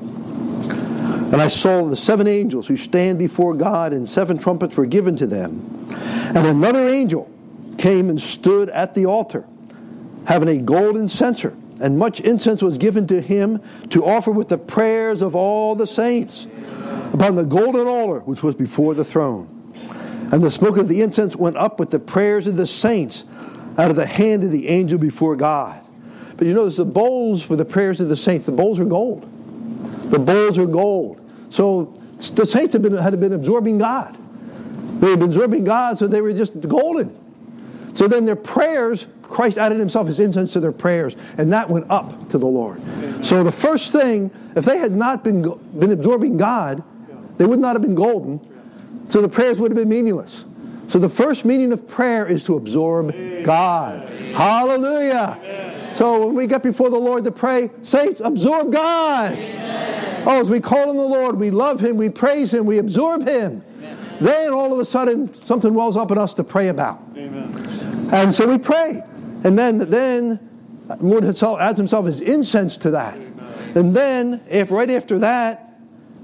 and I saw the seven angels who stand before God, and seven trumpets were given to them. And another angel came and stood at the altar, having a golden censer, and much incense was given to him to offer with the prayers of all the saints upon the golden altar which was before the throne. And the smoke of the incense went up with the prayers of the saints out of the hand of the angel before God. But you notice the bowls were the prayers of the saints. The bowls are gold. The bowls are gold. So the saints had been, had been absorbing God. They had been absorbing God, so they were just golden. So then their prayers, Christ added himself as incense to their prayers, and that went up to the Lord. So the first thing, if they had not been, been absorbing God, they would not have been golden, so the prayers would have been meaningless. So the first meaning of prayer is to absorb God. Hallelujah. So when we get before the Lord to pray, saints, absorb God. Oh, as we call on the Lord, we love him, we praise him, we absorb him. Amen. Then all of a sudden, something wells up in us to pray about. Amen. And so we pray. And then, then the Lord himself adds himself as incense to that. Amen. And then, if right after that,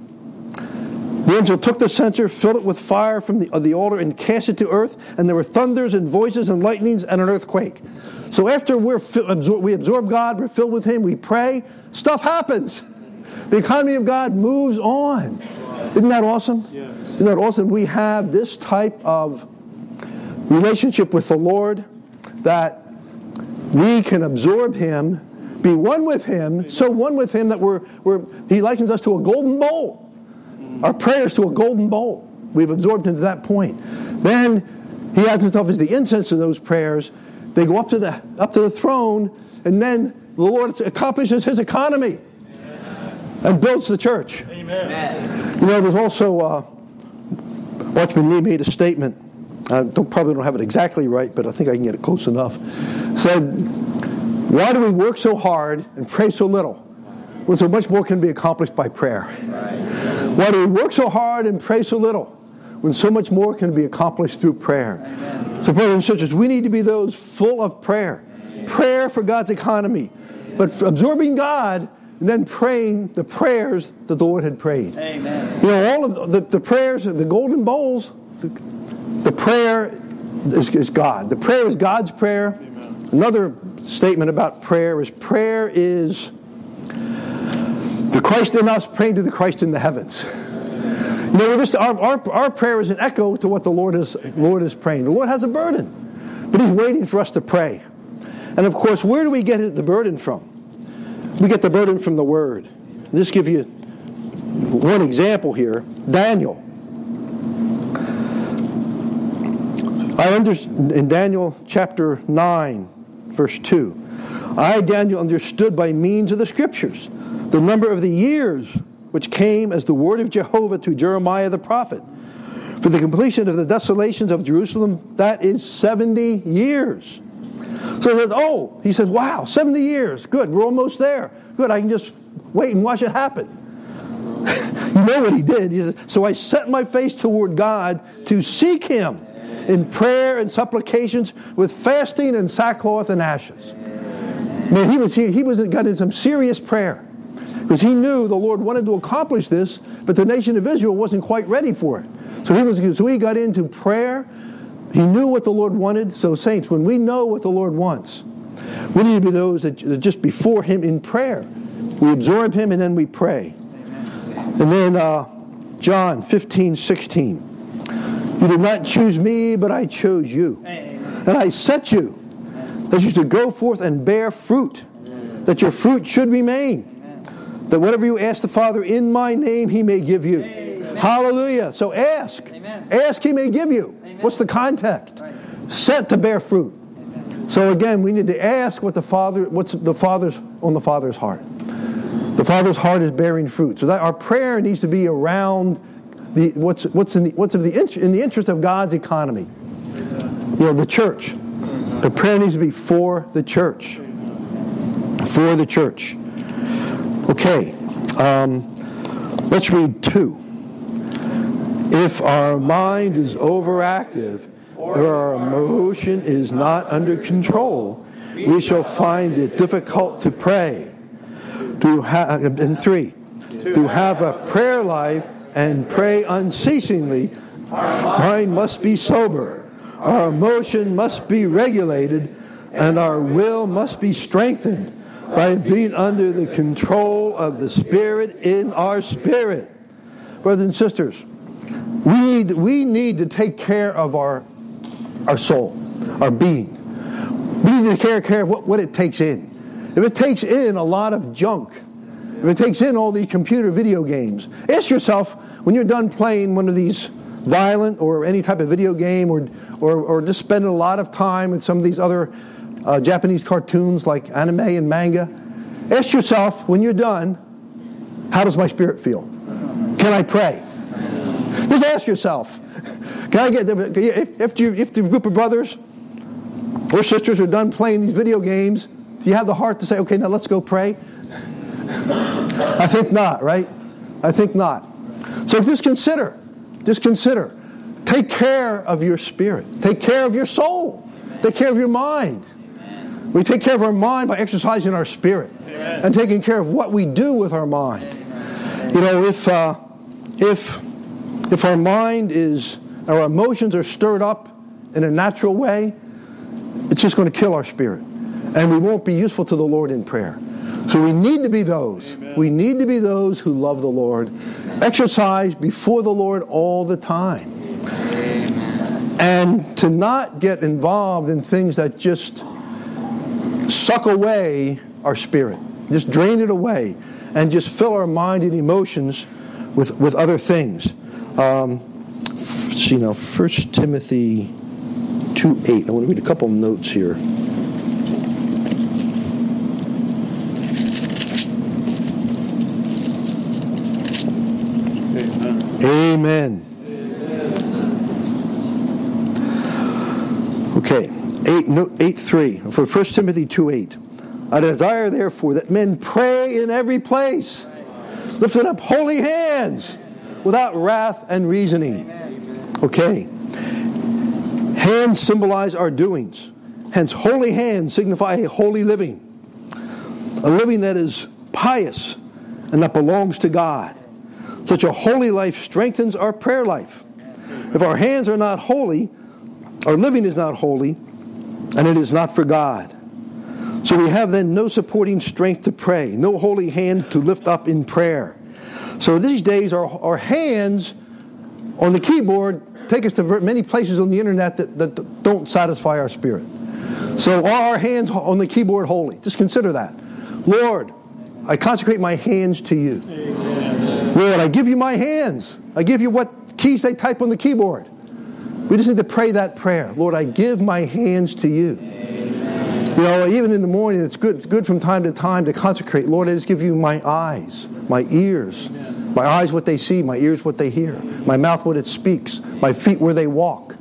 the angel took the censer, filled it with fire from the, uh, the altar, and cast it to earth. And there were thunders and voices and lightnings and an earthquake. So after we're fi- absor- we absorb God, we're filled with him, we pray, stuff happens. The economy of God moves on. Isn't that awesome? Yes. Isn't that awesome? We have this type of relationship with the Lord that we can absorb him, be one with him, so one with him that we're, we're he likens us to a golden bowl. Our prayers to a golden bowl. We've absorbed him to that point. Then he adds himself as the incense to those prayers. They go up to the up to the throne, and then the Lord accomplishes his economy. And builds the church. Amen. You know, there's also, uh, Watchman Nee made a statement. I don't, probably don't have it exactly right, but I think I can get it close enough. Said, why do we work so hard and pray so little when so much more can be accomplished by prayer? Right. Why do we work so hard and pray so little when so much more can be accomplished through prayer? Amen. So brothers and sisters, we need to be those full of prayer. Amen. Prayer for God's economy. But for absorbing God, and then praying the prayers that the Lord had prayed. Amen. You know, all of the, the prayers, the golden bowls, the, the prayer is, is God. The prayer is God's prayer. Amen. Another statement about prayer is prayer is the Christ in us praying to the Christ in the heavens. You know, we're just, our, our, our prayer is an echo to what the Lord is, Lord is praying. The Lord has a burden, but he's waiting for us to pray. And of course, where do we get the burden from? We get the burden from the Word. I'll just give you one example here. Daniel. I under, in Daniel chapter nine, verse two. I, Daniel, understood by means of the Scriptures the number of the years which came as the word of Jehovah to Jeremiah the prophet for the completion of the desolations of Jerusalem, that is seventy years. So he said, oh, he said, wow, seventy years. Good, we're almost there. Good, I can just wait and watch it happen. You know what he did? He said, so I set my face toward God to seek him in prayer and supplications with fasting and sackcloth and ashes. Man, he was he, he was got in some serious prayer because he knew the Lord wanted to accomplish this, but the nation of Israel wasn't quite ready for it. So he was so he got into prayer. He knew what the Lord wanted. So saints, when we know what the Lord wants, we need to be those that are just before him in prayer. We absorb him and then we pray. Amen. And then uh, John fifteen sixteen. You did not choose me, but I chose you. Amen. And I set you that you should go forth and bear fruit, Amen. That your fruit should remain, Amen. That whatever you ask the Father in my name, he may give you. Amen. Hallelujah. So ask. Amen. Ask, he may give you. Amen. What's the context? Set to bear fruit. So again, we need to ask what the Father, what's the Father's on the Father's heart. The Father's heart is bearing fruit. So that our prayer needs to be around the what's what's in the what's of the in the interest of God's economy. You know, the church. The prayer needs to be for the church. For the church. Okay. Um, let's read two. If our mind is overactive, or our emotion is not under control, we shall find it difficult to pray. To have, and three, to have a prayer life and pray unceasingly, our mind must be sober, our emotion must be regulated, and our will must be strengthened by being under the control of the Spirit in our spirit. Brothers and sisters, we need, we need to take care of our our soul, our being. We need to take care of what, what it takes in. If it takes in a lot of junk, if it takes in all these computer video games, ask yourself, when you're done playing one of these violent or any type of video game, or or, or just spending a lot of time with some of these other uh, Japanese cartoons like anime and manga, ask yourself, when you're done, how does my spirit feel? Can I pray? Just ask yourself. Can I get if if you if the group of brothers or sisters are done playing these video games, do you have the heart to say, okay, now let's go pray? I think not, right? I think not. So just consider, just consider. Take care of your spirit. Take care of your soul. Take care of your mind. We take care of our mind by exercising our spirit. Amen. And taking care of what we do with our mind. You know, if uh, if if our mind is, our emotions are stirred up in a natural way, it's just going to kill our spirit. And we won't be useful to the Lord in prayer. So we need to be those. Amen. We need to be those who love the Lord. Exercise before the Lord all the time. Amen. And to not get involved in things that just suck away our spirit. Just drain it away. And just fill our mind and emotions with, with other things. Um, see now, First Timothy two eight. I want to read a couple of notes here. Amen. Okay, eight, no, eight three. For First Timothy two eight. I desire, therefore, that men pray in every place, lifting up holy hands, without wrath and reasoning. Okay. Hands symbolize our doings. Hence, holy hands signify a holy living. A living that is pious and that belongs to God. Such a holy life strengthens our prayer life. If our hands are not holy, our living is not holy, and it is not for God. So we have then no supporting strength to pray, no holy hand to lift up in prayer. So these days, our, our hands on the keyboard take us to many places on the internet that, that don't satisfy our spirit. So are our hands on the keyboard holy? Just consider that. Lord, I consecrate my hands to you. Amen. Lord, I give you my hands. I give you what keys they type on the keyboard. We just need to pray that prayer. Lord, I give my hands to you. Amen. You know, even in the morning, it's good, it's good from time to time to consecrate. Lord, I just give you my eyes, my ears. Amen. My eyes, what they see. My ears, what they hear. My mouth, what it speaks. My feet, where they walk.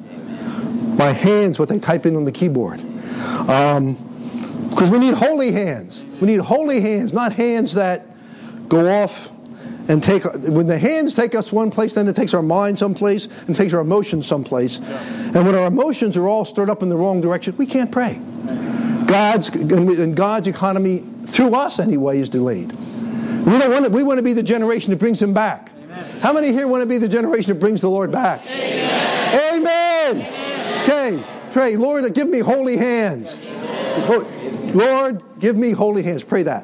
My hands, what they type in on the keyboard. Um, because we need holy hands. We need holy hands, not hands that go off and take... When the hands take us one place, then it takes our mind someplace and takes our emotions someplace. And when our emotions are all stirred up in the wrong direction, we can't pray. God's and God's economy, through us anyway, is delayed. We don't want to, we want to be the generation that brings him back. Amen. How many here want to be the generation that brings the Lord back? Amen. Amen. Amen. Okay, pray, Lord, give me holy hands. Amen. Lord, give me holy hands. Pray that.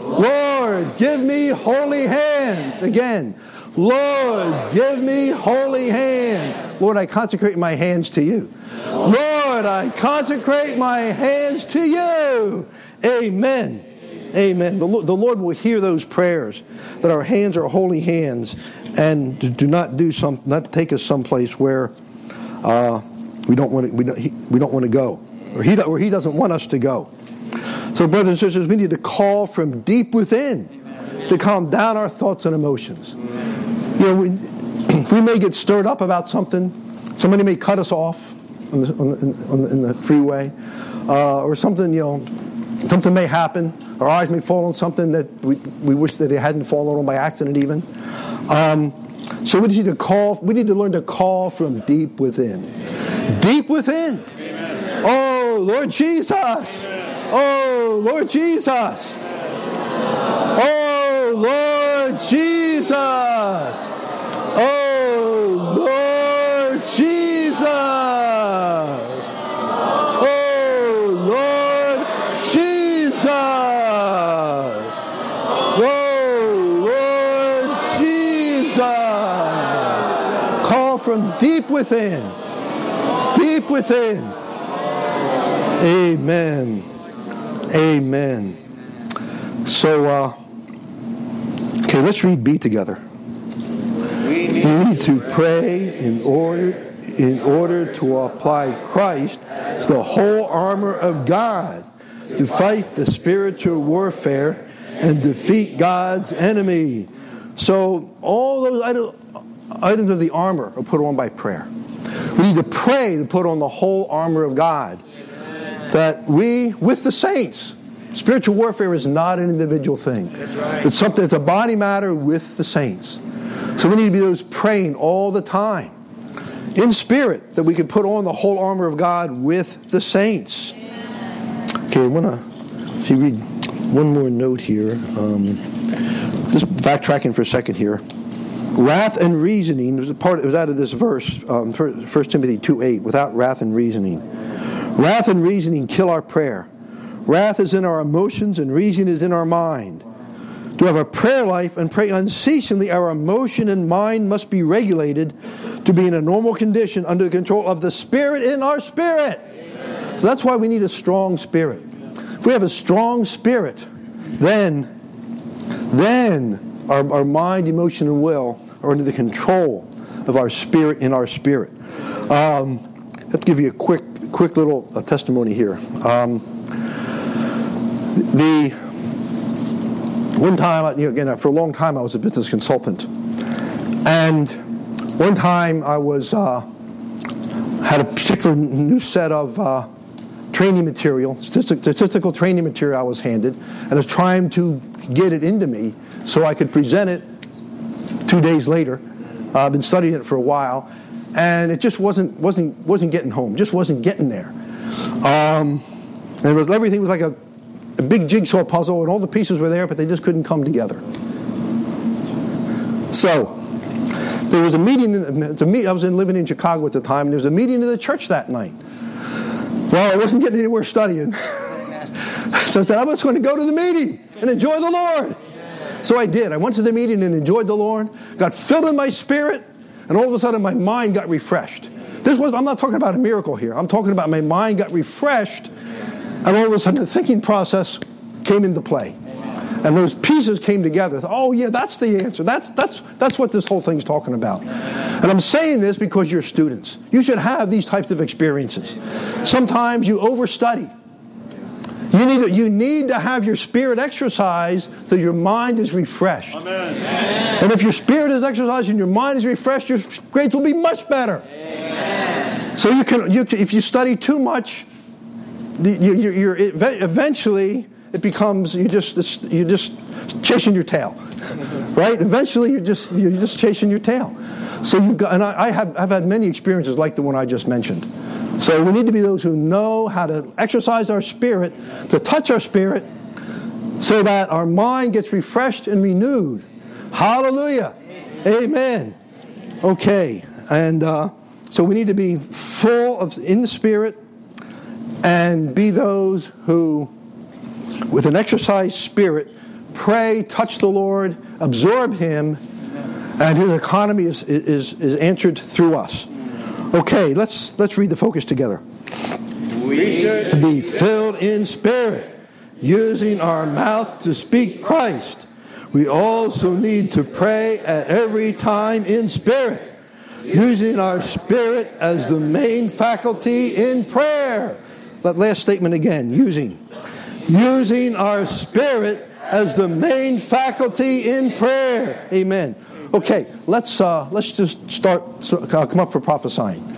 Lord, give me holy hands. Again. Lord, give me holy hands. Lord, I consecrate my hands to you. Lord, I consecrate my hands to you. Amen. Amen. The Lord, the Lord will hear those prayers, that our hands are holy hands, and do not do some, not take us someplace where uh, we don't want to, we don't, he, we don't want to go, or he, or he doesn't want us to go. So, brothers and sisters, we need to call from deep within to calm down our thoughts and emotions. You know, we, we may get stirred up about something. Somebody may cut us off on the, on the, on the, in the freeway, uh, or something. You know, something may happen. Our eyes may fall on something that we we wish that it hadn't fallen on by accident, even. Um, so we need to call. We need to learn to call from deep within. Deep within. Amen. Oh, Lord Jesus. Amen. Oh, Lord Jesus. Oh, Lord Jesus. Oh, Lord Jesus. Oh, Lord Jesus. Oh, Lord Jesus. Call from deep within. Deep within. Amen. Amen. So, uh, okay, let's read B together. We need to pray in order in order to apply Christ to the whole armor of God to fight the spiritual warfare and defeat God's enemy. So all those items of the armor are put on by prayer. We need to pray to put on the whole armor of God. That we, with the saints, spiritual warfare is not an individual thing. That's right. It's something, it's a body matter with the saints. So we need to be those praying all the time, in spirit, that we can put on the whole armor of God with the saints. Okay, I want to see, read one more note here. Um, just backtracking for a second here. Wrath and reasoning, was a part, it was out of this verse, um, First Timothy two eight, without wrath and reasoning. Wrath and reasoning kill our prayer. Wrath is in our emotions and reason is in our mind. To have a prayer life and pray unceasingly, our emotion and mind must be regulated to be in a normal condition under the control of the Spirit in our spirit. Amen. So that's why we need a strong spirit. If we have a strong spirit, then, then our, our mind, emotion, and will are under the control of our spirit in our spirit. Um, I'll give you a quick quick little uh, testimony here. Um, the one time, you know, again, for a long time, I was a business consultant, and one time I was uh, had a particular new set of uh, training material, statistic, statistical training material I was handed, and I was trying to get it into me so I could present it two days later. Uh, I've been studying it for a while. And it just wasn't wasn't wasn't getting home. Just wasn't getting there. Um, and it was everything was like a, a big jigsaw puzzle, and all the pieces were there, but they just couldn't come together. So there was a meeting. A meet, I was in, living in Chicago at the time, and there was a meeting in the church that night. Well, I wasn't getting anywhere studying, so I said I'm just going to go to the meeting and enjoy the Lord. So I did. I went to the meeting and enjoyed the Lord. Got filled in my spirit. And all of a sudden, my mind got refreshed. This was, I'm not talking about a miracle here. I'm talking about my mind got refreshed, and all of a sudden, the thinking process came into play. And those pieces came together. Oh, yeah, that's the answer. That's, that's, that's what this whole thing's talking about. And I'm saying this because you're students. You should have these types of experiences. Sometimes you overstudy. You need, to, you need to have your spirit exercised so your mind is refreshed. Amen. And if your spirit is exercised and your mind is refreshed, your grades will be much better. Amen. So you can, you, if you study too much, you, you're, you're, eventually it becomes you just you're just chasing your tail, right? Eventually you're just you're just chasing your tail. So you've got, and I, I have I've had many experiences like the one I just mentioned. So we need to be those who know how to exercise our spirit, to touch our spirit, so that our mind gets refreshed and renewed. Hallelujah. Amen. Okay. And uh, so we need to be full of in the spirit and be those who, with an exercised spirit, pray, touch the Lord, absorb Him, and His economy is, is, is answered through us. Okay, let's let's read the focus together. We should be filled in spirit, using our mouth to speak Christ. We also need to pray at every time in spirit, Using our spirit as the main faculty in prayer. That last statement again, using. Using our spirit as the main faculty in prayer. Amen. Okay, let's uh, let's just start, uh, come up for prophesying.